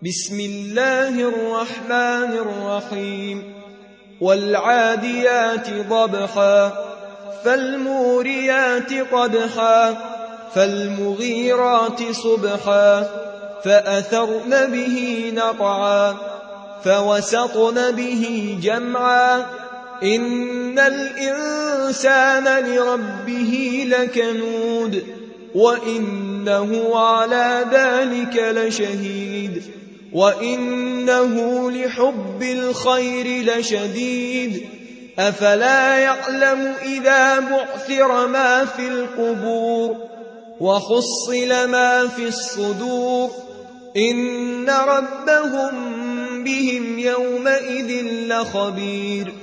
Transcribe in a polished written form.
بسم الله الرحمن الرحيم والعاديات ضبحا فالموريات قدحا فالمغيرات صبحا فأثرن به نقعا فوسطن به جمعا إن الإنسان لربه لكنود وإنه على ذلك لشهيد وإنه لحب الخير لشديد أفلا يعلم إذا بعثر ما في القبور وحصل ما في الصدور إن ربهم بهم يومئذ لخبير